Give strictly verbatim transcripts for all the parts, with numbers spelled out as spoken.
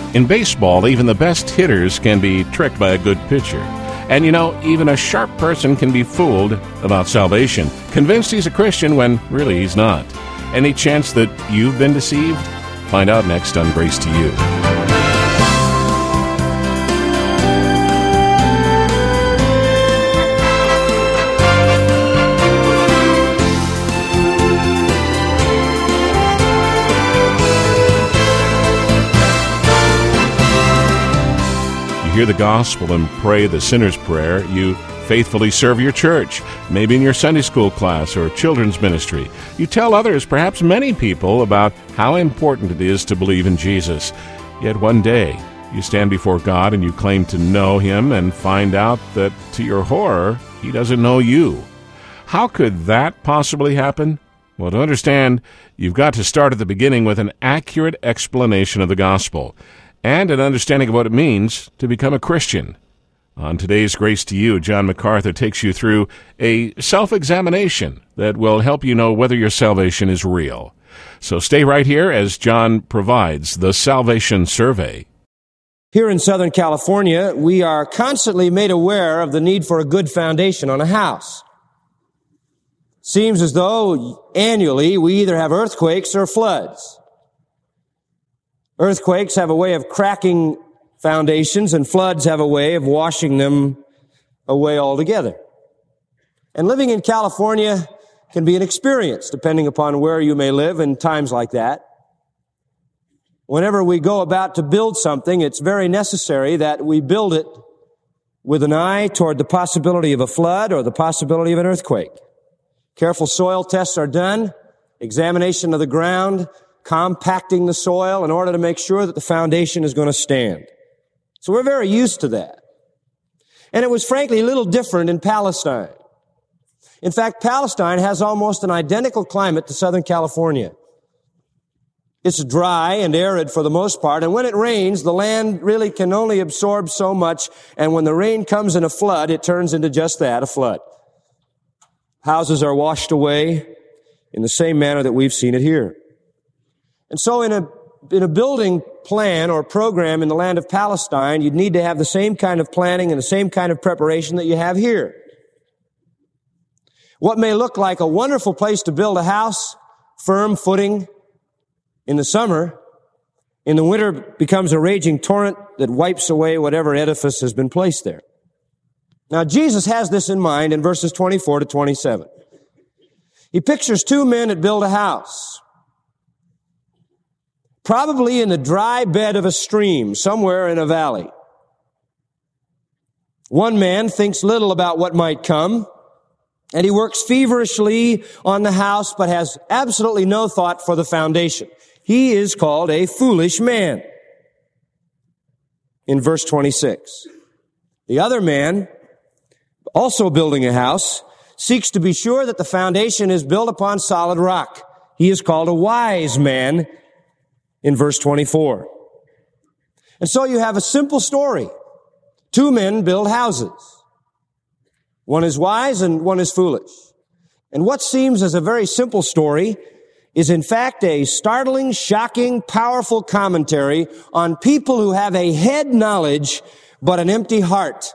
In baseball, even the best hitters can be tricked by a good pitcher. And you know, even a sharp person can be fooled about salvation, convinced he's a Christian when really he's not. Any chance that you've been deceived? Find out next on Grace to You. Hear the gospel and pray the sinner's prayer, you faithfully serve your church, maybe in your Sunday school class or children's ministry. You tell others, perhaps many people, about how important it is to believe in Jesus. Yet one day, you stand before God and you claim to know Him and find out that, to your horror, He doesn't know you. How could that possibly happen? Well, to understand, you've got to start at the beginning with an accurate explanation of the gospel and an understanding of what it means to become a Christian. On today's Grace to You, John MacArthur takes you through a self-examination that will help you know whether your salvation is real. So stay right here as John provides the Salvation Survey. Here in Southern California, we are constantly made aware of the need for a good foundation on a house. Seems as though annually we either have earthquakes or floods. Earthquakes have a way of cracking foundations, and floods have a way of washing them away altogether. And living in California can be an experience, depending upon where you may live in times like that. Whenever we go about to build something, it's very necessary that we build it with an eye toward the possibility of a flood or the possibility of an earthquake. Careful soil tests are done, examination of the ground, compacting the soil in order to make sure that the foundation is going to stand. So we're very used to that. And it was frankly a little different in Palestine. In fact, Palestine has almost an identical climate to Southern California. It's dry and arid for the most part, and when it rains, the land really can only absorb so much, and when the rain comes in a flood, it turns into just that, a flood. Houses are washed away in the same manner that we've seen it here. And so in a, in a building plan or program in the land of Palestine, you'd need to have the same kind of planning and the same kind of preparation that you have here. What may look like a wonderful place to build a house, firm footing in the summer, in the winter becomes a raging torrent that wipes away whatever edifice has been placed there. Now, Jesus has this in mind in verses twenty-four to twenty-seven. He pictures two men that build a house, probably in the dry bed of a stream, somewhere in a valley. One man thinks little about what might come, and he works feverishly on the house, but has absolutely no thought for the foundation. He is called a foolish man. In verse twenty-six. The other man, also building a house, seeks to be sure that the foundation is built upon solid rock. He is called a wise man in verse twenty-four. And so you have a simple story. Two men build houses. One is wise and one is foolish. And what seems as a very simple story is in fact a startling, shocking, powerful commentary on people who have a head knowledge but an empty heart.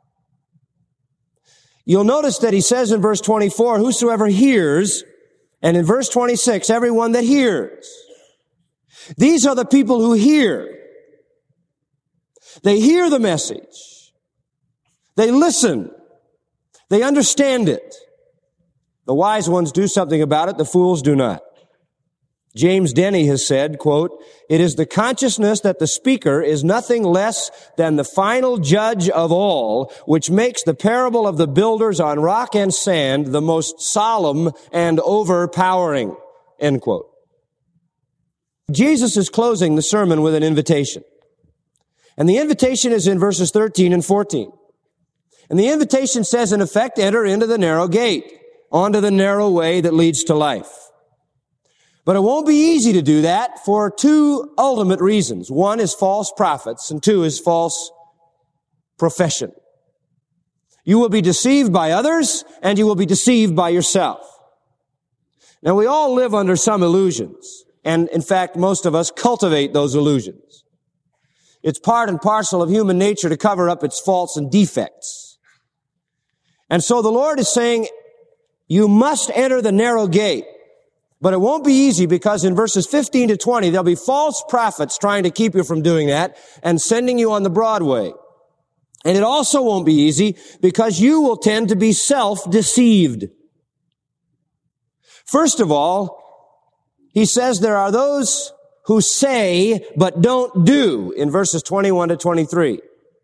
You'll notice that he says in verse twenty-four, whosoever hears, and in verse twenty-six, everyone that hears. These are the people who hear. They hear the message. They listen. They understand it. The wise ones do something about it. The fools do not. James Denny has said, quote, "It is the consciousness that the speaker is nothing less than the final judge of all, which makes the parable of the builders on rock and sand the most solemn and overpowering," end quote. Jesus is closing the sermon with an invitation. And the invitation is in verses thirteen and fourteen. And the invitation says, in effect, enter into the narrow gate, onto the narrow way that leads to life. But it won't be easy to do that for two ultimate reasons. One is false prophets, and two is false profession. You will be deceived by others, and you will be deceived by yourself. Now, we all live under some illusions, and in fact, most of us cultivate those illusions. It's part and parcel of human nature to cover up its faults and defects. And so the Lord is saying, you must enter the narrow gate. But it won't be easy because in verses fifteen to twenty, there'll be false prophets trying to keep you from doing that and sending you on the broad way. And it also won't be easy because you will tend to be self-deceived. First of all, he says there are those who say but don't do in verses twenty-one to twenty-three.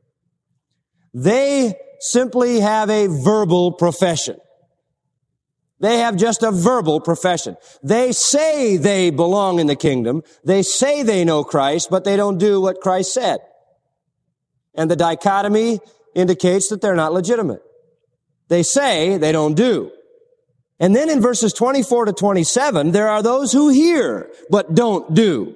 They simply have a verbal profession. They have just a verbal profession. They say they belong in the kingdom. They say they know Christ, but they don't do what Christ said. And the dichotomy indicates that they're not legitimate. They say, they don't do. And then in verses twenty-four to twenty-seven, there are those who hear, but don't do.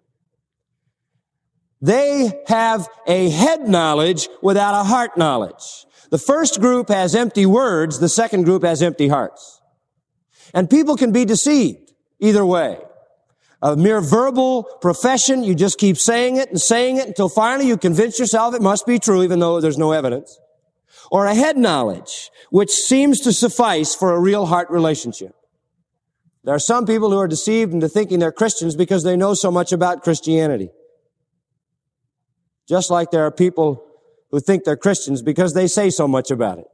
They have a head knowledge without a heart knowledge. The first group has empty words, the second group has empty hearts. And people can be deceived either way. A mere verbal profession, you just keep saying it and saying it until finally you convince yourself it must be true even though there's no evidence. Or a head knowledge, which seems to suffice for a real heart relationship. There are some people who are deceived into thinking they're Christians because they know so much about Christianity. Just like there are people who think they're Christians because they say so much about it.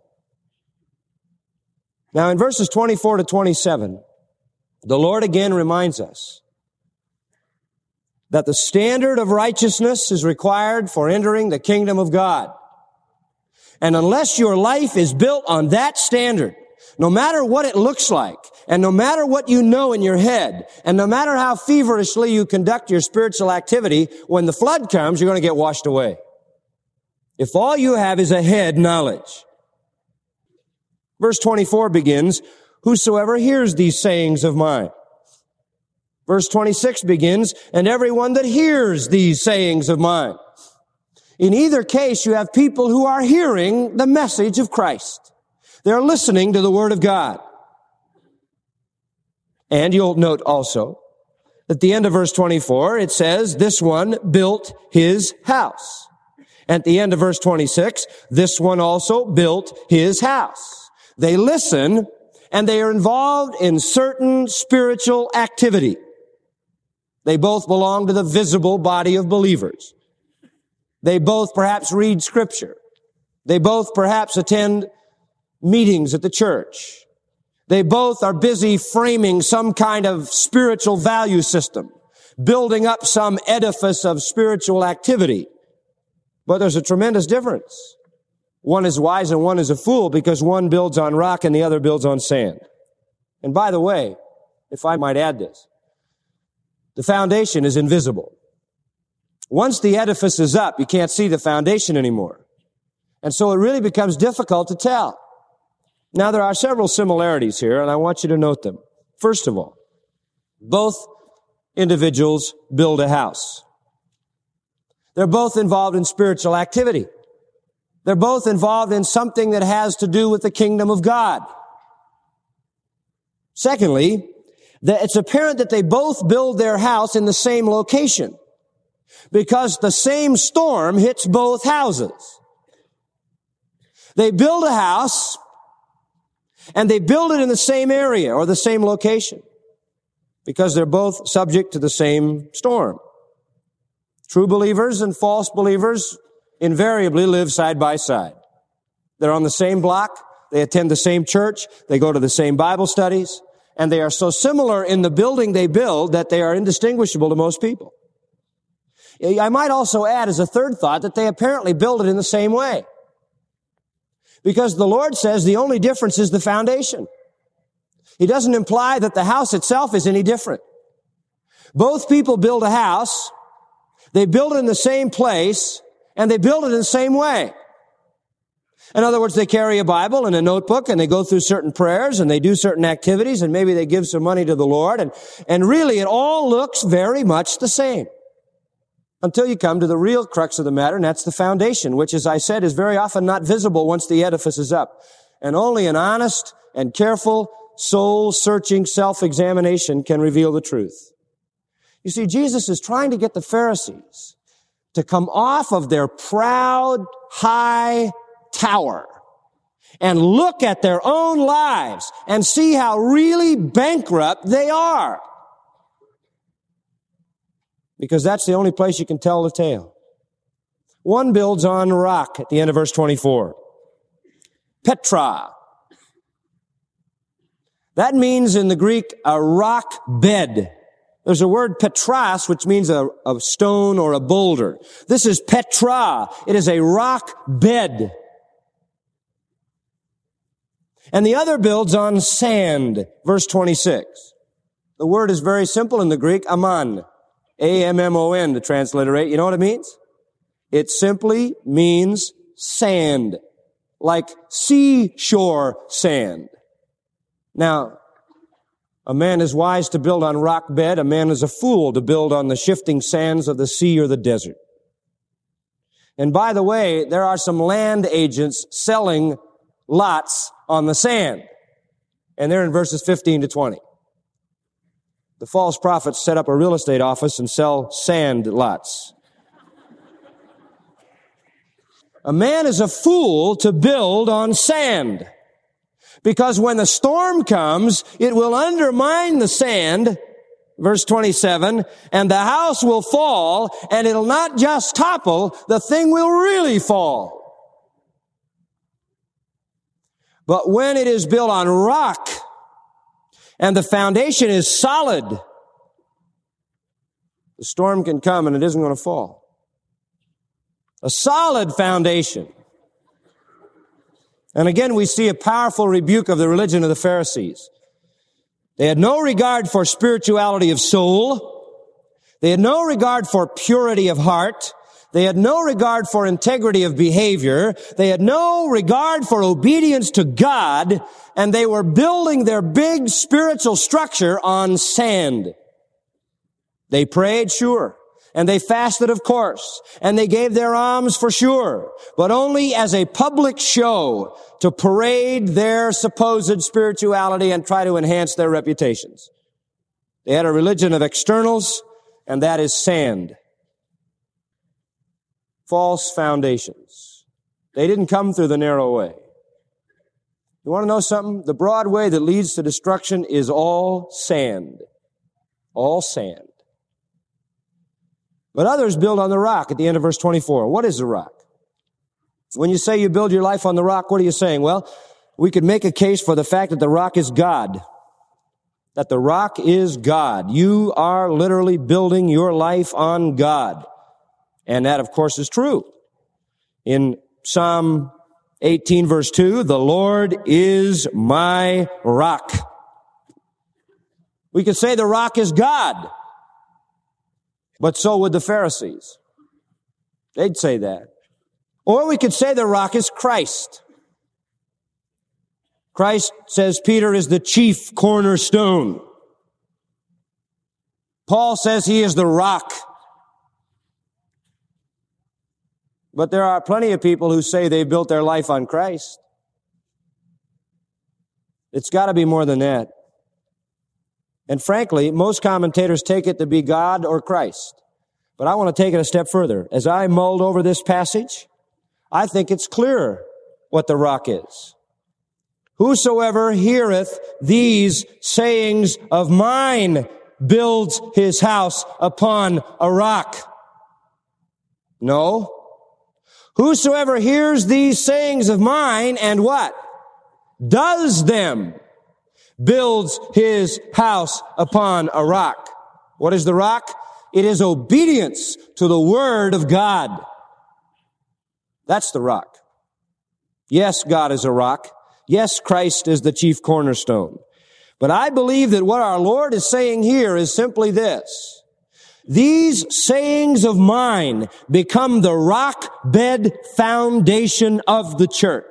Now in verses twenty-four to twenty-seven, the Lord again reminds us that the standard of righteousness is required for entering the kingdom of God. And unless your life is built on that standard, no matter what it looks like, and no matter what you know in your head, and no matter how feverishly you conduct your spiritual activity, when the flood comes, you're going to get washed away. If all you have is a head knowledge. Verse twenty-four begins, whosoever hears these sayings of mine. Verse twenty-six begins, and everyone that hears these sayings of mine. In either case, you have people who are hearing the message of Christ. They're listening to the Word of God. And you'll note also, at the end of verse twenty-four, it says, this one built his house. At the end of verse twenty-six, this one also built his house. They listen, and they are involved in certain spiritual activity. They both belong to the visible body of believers. They both perhaps read Scripture. They both perhaps attend meetings at the church. They both are busy framing some kind of spiritual value system, building up some edifice of spiritual activity. But there's a tremendous difference. One is wise and one is a fool because one builds on rock and the other builds on sand. And by the way, if I might add this, the foundation is invisible. Once the edifice is up, you can't see the foundation anymore. And so it really becomes difficult to tell. Now, there are several similarities here, and I want you to note them. First of all, both individuals build a house. They're both involved in spiritual activity. They're both involved in something that has to do with the kingdom of God. Secondly, that it's apparent that they both build their house in the same location because the same storm hits both houses. They build a house and they build it in the same area or the same location because they're both subject to the same storm. True believers and false believers invariably live side by side. They're on the same block, they attend the same church, they go to the same Bible studies, and they are so similar in the building they build that they are indistinguishable to most people. I might also add as a third thought that they apparently build it in the same way. Because the Lord says the only difference is the foundation. He doesn't imply that the house itself is any different. Both people build a house, they build it in the same place, and they build it in the same way. In other words, they carry a Bible and a notebook and they go through certain prayers and they do certain activities and maybe they give some money to the Lord and, and really it all looks very much the same. Until you come to the real crux of the matter, and that's the foundation, which, as I said, is very often not visible once the edifice is up. And only an honest and careful, soul-searching self-examination can reveal the truth. You see, Jesus is trying to get the Pharisees to come off of their proud, high tower and look at their own lives and see how really bankrupt they are. Because that's the only place you can tell the tale. One builds on rock at the end of verse twenty-four. Petra. That means in the Greek a rock bed. There's a word petras, which means a, a stone or a boulder. This is Petra. It is a rock bed. And the other builds on sand. Verse twenty-six. The word is very simple in the Greek, amman. A M M O N to transliterate. You know what it means? It simply means sand. Like seashore sand. Now, a man is wise to build on rock bed. A man is a fool to build on the shifting sands of the sea or the desert. And by the way, there are some land agents selling lots on the sand. And they're in verses fifteen to twenty. The false prophets set up a real estate office and sell sand lots. A man is a fool to build on sand. Because when the storm comes, it will undermine the sand, verse twenty-seven, and the house will fall, and it'll not just topple, the thing will really fall. But when it is built on rock, and the foundation is solid, the storm can come and it isn't going to fall. A solid foundation. And again, we see a powerful rebuke of the religion of the Pharisees. They had no regard for spirituality of soul. They had no regard for purity of heart. They had no regard for integrity of behavior. They had no regard for obedience to God. And they were building their big spiritual structure on sand. They prayed, sure. And they fasted, of course. And they gave their alms for sure. But only as a public show to parade their supposed spirituality and try to enhance their reputations. They had a religion of externals, and that is sand. False foundations. They didn't come through the narrow way. You want to know something? The broad way that leads to destruction is all sand. All sand. But others build on the rock at the end of verse twenty-four. What is the rock? When you say you build your life on the rock, what are you saying? Well, we could make a case for the fact that the rock is God. That the rock is God. You are literally building your life on God. And that, of course, is true. In Psalm eighteen, verse two, the Lord is my rock. We could say the rock is God. But so would the Pharisees. They'd say that. Or we could say the rock is Christ. Christ, says Peter, is the chief cornerstone. Paul says he is the rock. But there are plenty of people who say they built their life on Christ. It's got to be more than that. And frankly, most commentators take it to be God or Christ. But I want to take it a step further. As I mulled over this passage, I think it's clearer what the rock is. Whosoever heareth these sayings of mine builds his house upon a rock. No. Whosoever hears these sayings of mine and what? Does them. Builds his house upon a rock. What is the rock? It is obedience to the Word of God. That's the rock. Yes, God is a rock. Yes, Christ is the chief cornerstone. But I believe that what our Lord is saying here is simply this. These sayings of mine become the rock bed foundation of the church.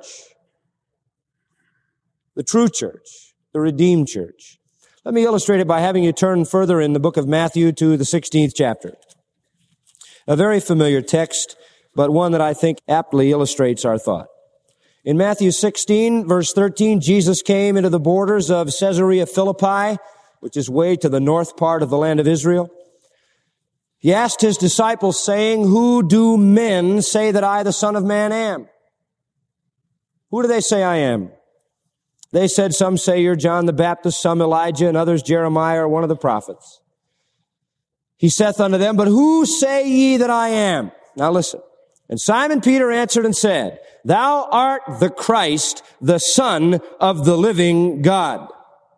The true church. The redeemed church. Let me illustrate it by having you turn further in the book of Matthew to the sixteenth chapter. A very familiar text, but one that I think aptly illustrates our thought. In Matthew sixteen, verse thirteen, Jesus came into the borders of Caesarea Philippi, which is way to the north part of the land of Israel. He asked his disciples, saying, "Who do men say that I, the Son of Man, am?" Who do they say I am? They said, "Some say you're John the Baptist, some Elijah, and others Jeremiah or one of the prophets." He saith unto them, "But who say ye that I am?" Now listen. And Simon Peter answered and said, "Thou art the Christ, the Son of the living God."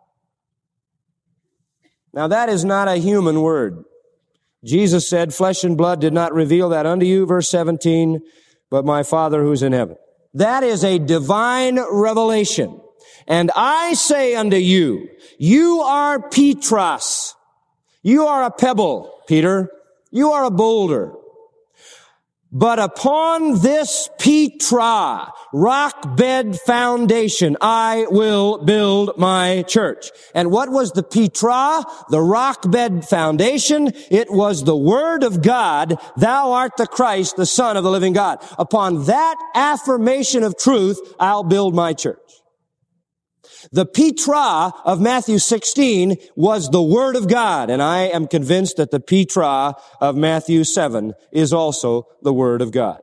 Now that is not a human word. Jesus said, "Flesh and blood did not reveal that unto you," verse seventeen, "but my Father who's in heaven." That is a divine revelation. "And I say unto you, you are Petros." You are a pebble, Peter. You are a boulder. "But upon this Petra, rock bed foundation, I will build my church." And what was the Petra, the rock bed foundation? It was the Word of God, "Thou art the Christ, the Son of the living God." Upon that affirmation of truth, I'll build my church. The Petra of Matthew sixteen was the Word of God, and I am convinced that the Petra of Matthew seven is also the Word of God.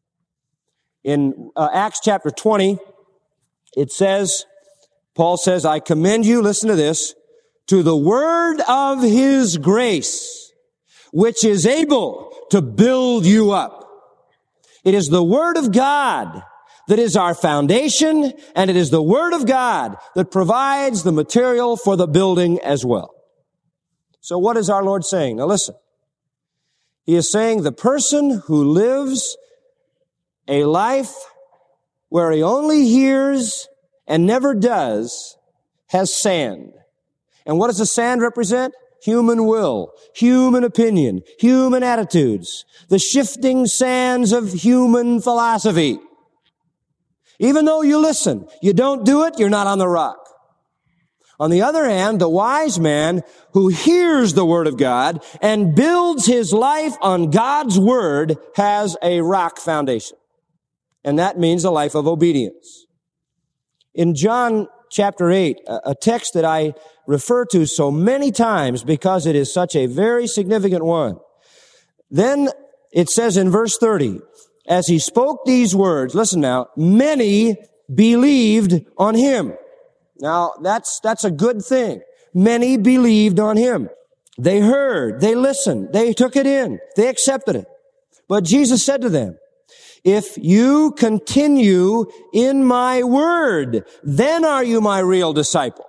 In uh, Acts chapter twenty, it says, Paul says, "I commend you," listen to this, "to the word of His grace, which is able to build you up." It is the Word of God that is our foundation, and it is the Word of God that provides the material for the building as well. So what is our Lord saying? Now listen. He is saying the person who lives a life where he only hears and never does has sand. And what does the sand represent? Human will, human opinion, human attitudes, the shifting sands of human philosophy. Even though you listen, you don't do it, you're not on the rock. On the other hand, the wise man who hears the Word of God and builds his life on God's Word has a rock foundation. And that means a life of obedience. In John chapter eight, a text that I refer to so many times because it is such a very significant one, then it says in verse thirty, "As he spoke these words," listen now, "many believed on him." Now, that's, that's a good thing. Many believed on him. They heard, they listened, they took it in, they accepted it. But Jesus said to them, "If you continue in my word, then are you my real disciple."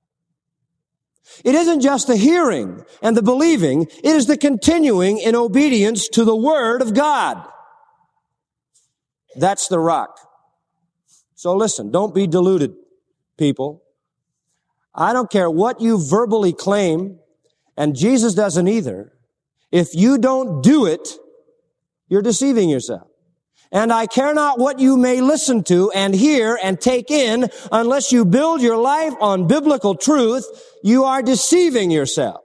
It isn't just the hearing and the believing, it is the continuing in obedience to the Word of God. That's the rock. So listen, don't be deluded, people. I don't care what you verbally claim, and Jesus doesn't either. If you don't do it, you're deceiving yourself. And I care not what you may listen to and hear and take in, unless you build your life on biblical truth, you are deceiving yourself.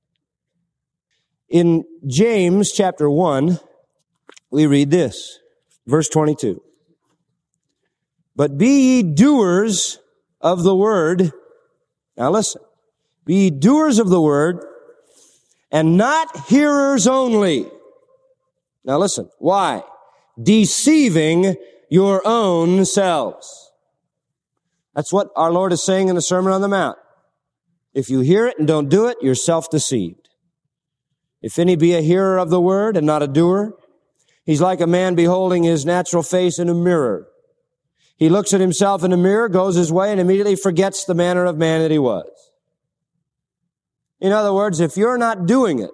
In James chapter one, we read this. Verse twenty-two, "But be ye doers of the word," now listen, "be ye doers of the word, and not hearers only." Now listen, why? "Deceiving your own selves." That's what our Lord is saying in the Sermon on the Mount. If you hear it and don't do it, you're self-deceived. "If any be a hearer of the word and not a doer, he's like a man beholding his natural face in a mirror. He looks at himself in the mirror, goes his way, and immediately forgets the manner of man that he was." In other words, if you're not doing it,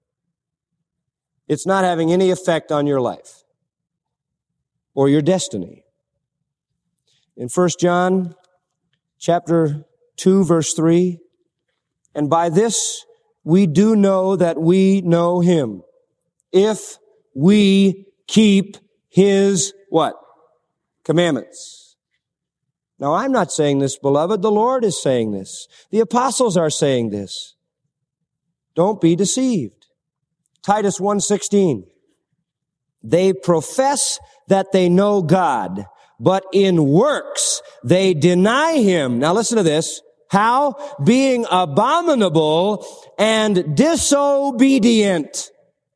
it's not having any effect on your life or your destiny. In First John chapter two, verse three, "And by this we do know that we know him, if we keep his," what? "Commandments." Now, I'm not saying this, beloved. The Lord is saying this. The apostles are saying this. Don't be deceived. Titus one sixteen. "They profess that they know God, but in works they deny him." Now listen to this. How? "Being abominable and disobedient."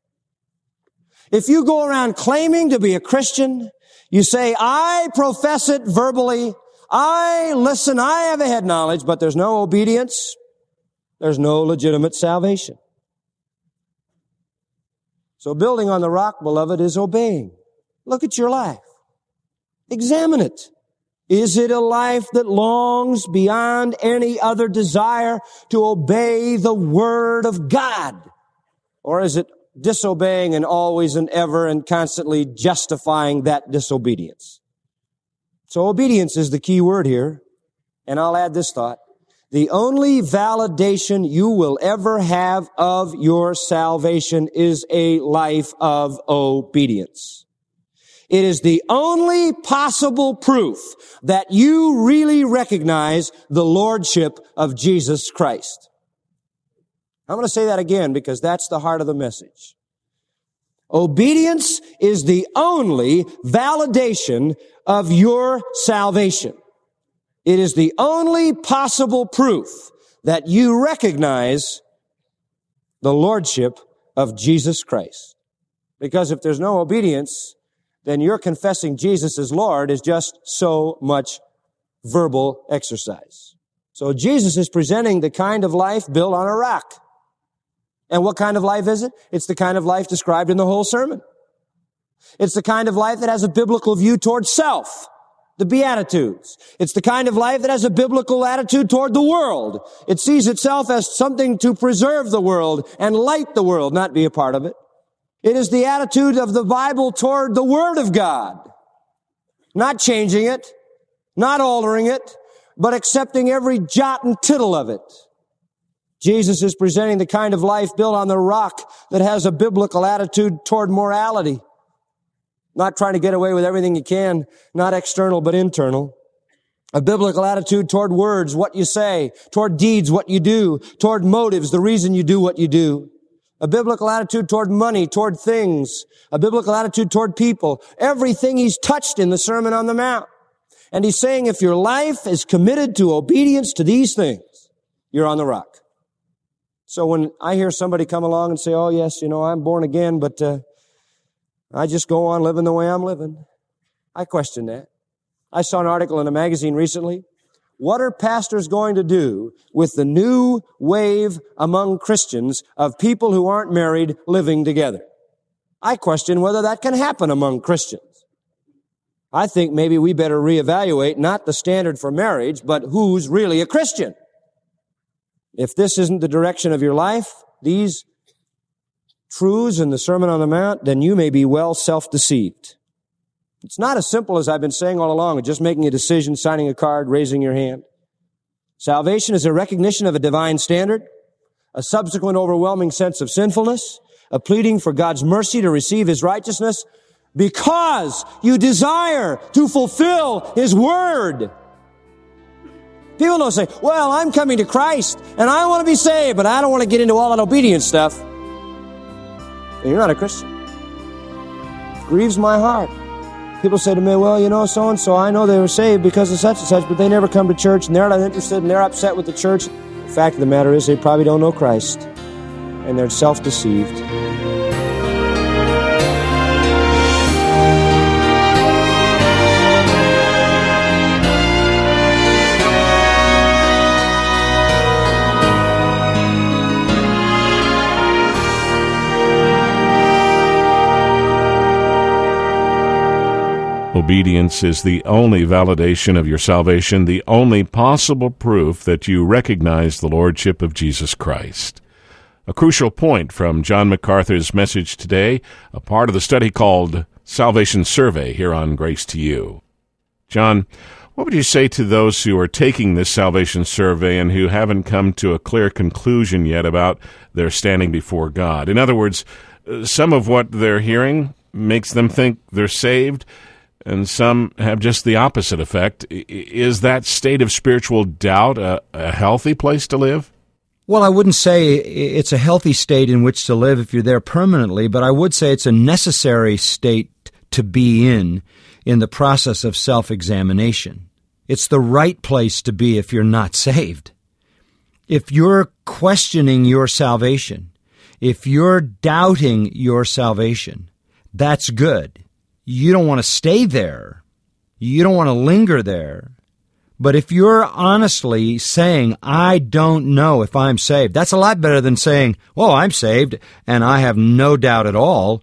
If you go around claiming to be a Christian, you say, I profess it verbally, I listen, I have a head knowledge, but there's no obedience, there's no legitimate salvation. So building on the rock, beloved, is obeying. Look at your life. Examine it. Is it a life that longs beyond any other desire to obey the Word of God? Or is it disobeying and always and ever and constantly justifying that disobedience? So obedience is the key word here. And I'll add this thought. The only validation you will ever have of your salvation is a life of obedience. It is the only possible proof that you really recognize the lordship of Jesus Christ. I'm going to say that again because that's the heart of the message. Obedience is the only validation of your salvation. It is the only possible proof that you recognize the lordship of Jesus Christ. Because if there's no obedience, then your confessing Jesus as Lord is just so much verbal exercise. So Jesus is presenting the kind of life built on a rock. And what kind of life is it? It's the kind of life described in the whole sermon. It's the kind of life that has a biblical view toward self, the Beatitudes. It's the kind of life that has a biblical attitude toward the world. It sees itself as something to preserve the world and light the world, not be a part of it. It is the attitude of the Bible toward the Word of God, not changing it, not altering it, but accepting every jot and tittle of it. Jesus is presenting the kind of life built on the rock that has a biblical attitude toward morality, not trying to get away with everything you can, not external but internal. A biblical attitude toward words, what you say, toward deeds, what you do, toward motives, the reason you do what you do. A biblical attitude toward money, toward things. A biblical attitude toward people. Everything he's touched in the Sermon on the Mount. And he's saying if your life is committed to obedience to these things, you're on the rock. So when I hear somebody come along and say, oh yes, you know, I'm born again, but uh, I just go on living the way I'm living, I question that. I saw an article in a magazine recently. What are pastors going to do with the new wave among Christians of people who aren't married living together? I question whether that can happen among Christians. I think maybe we better reevaluate not the standard for marriage, but who's really a Christian. If this isn't the direction of your life, these truths in the Sermon on the Mount, then you may be well self-deceived. It's not as simple as I've been saying all along, just making a decision, signing a card, raising your hand. Salvation is a recognition of a divine standard, a subsequent overwhelming sense of sinfulness, a pleading for God's mercy to receive His righteousness, because you desire to fulfill His Word. People don't say, well, I'm coming to Christ, and I want to be saved, but I don't want to get into all that obedience stuff. And you're not a Christian. It grieves my heart. People say to me, well, you know, so-and-so, I know they were saved because of such and such, but they never come to church, and they're not interested, and they're upset with the church. The fact of the matter is they probably don't know Christ, and they're self-deceived. Obedience is the only validation of your salvation, the only possible proof that you recognize the lordship of Jesus Christ. A crucial point from John MacArthur's message today, a part of the study called Salvation Survey here on Grace to You. John, what would you say to those who are taking this salvation survey and who haven't come to a clear conclusion yet about their standing before God? In other words, some of what they're hearing makes them think they're saved, and some have just the opposite effect. Is that state of spiritual doubt a, a healthy place to live? Well, I wouldn't say it's a healthy state in which to live if you're there permanently, but I would say it's a necessary state to be in, in the process of self-examination. It's the right place to be if you're not saved. If you're questioning your salvation, if you're doubting your salvation, That's good. You don't want to stay there. You don't want to linger there. But if you're honestly saying, I don't know if I'm saved, that's a lot better than saying, well, I'm saved, and I have no doubt at all,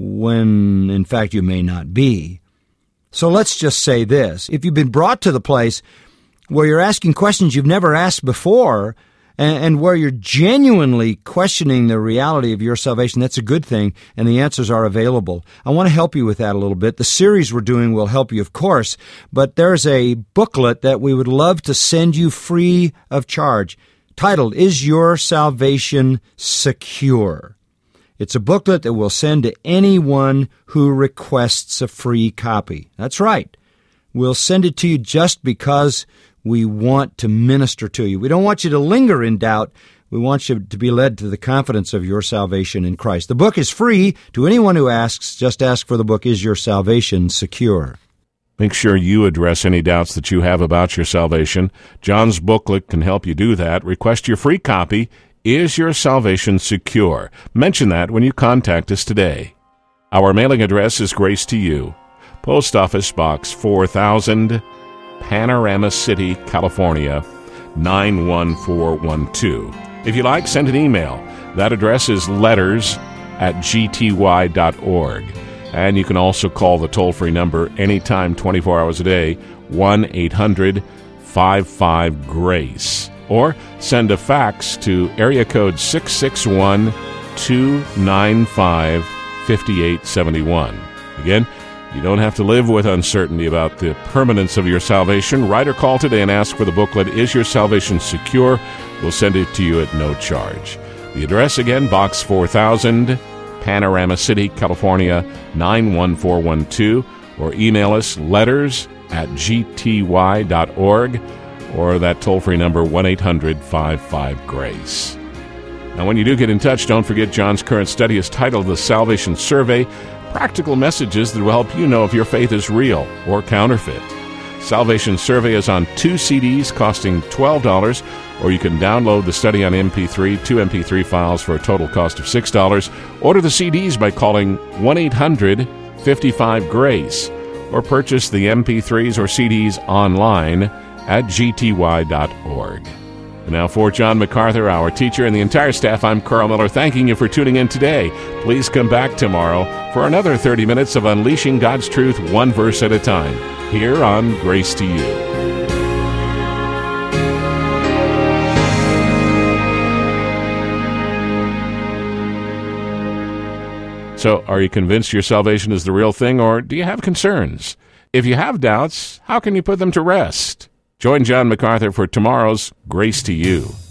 when in fact you may not be. So let's just say this. If you've been brought to the place where you're asking questions you've never asked before, and, and where you're genuinely questioning the reality of your salvation, that's a good thing, and the answers are available. I want to help you with that a little bit. The series we're doing will help you, of course, but there's a booklet that we would love to send you free of charge, titled, Is Your Salvation Secure? It's a booklet that we'll send to anyone who requests a free copy. That's right. We'll send it to you just because we want to minister to you. We don't want you to linger in doubt. We want you to be led to the confidence of your salvation in Christ. The book is free to anyone who asks. Just ask for the book, Is Your Salvation Secure? Make sure you address any doubts that you have about your salvation. John's booklet can help you do that. Request your free copy, Is Your Salvation Secure? Mention that when you contact us today. Our mailing address is Grace to You, Post Office Box four thousand, Panorama City, California, nine one four one two. If you like, send an email. That address is letters at g t y dot org. And you can also call the toll-free number anytime, twenty-four hours a day, one eight hundred five five GRACE. Or send a fax to area code six six one, two nine five, five eight seven one. Again, you don't have to live with uncertainty about the permanence of your salvation. Write or call today and ask for the booklet, Is Your Salvation Secure? We'll send it to you at no charge. The address again, Box four thousand, Panorama City, California, nine one four one two. Or email us, letters at g t y dot org. Or that toll-free number, one eight hundred five five GRACE. Now, when you do get in touch, don't forget John's current study is titled The Salvation Survey, practical messages that will help you know if your faith is real or counterfeit. Salvation Survey is on two C Ds costing twelve dollars, or you can download the study on M P three, two M P three files for a total cost of six dollars. Order the C Ds by calling one eight hundred five five GRACE, or purchase the M P threes or C Ds online at g t y dot org. And now for John MacArthur, our teacher, and the entire staff, I'm Carl Miller, thanking you for tuning in today. Please come back tomorrow for another thirty minutes of unleashing God's truth one verse at a time, here on Grace to You. So, are you convinced your salvation is the real thing, or do you have concerns? If you have doubts, how can you put them to rest? Join John MacArthur for tomorrow's Grace to You.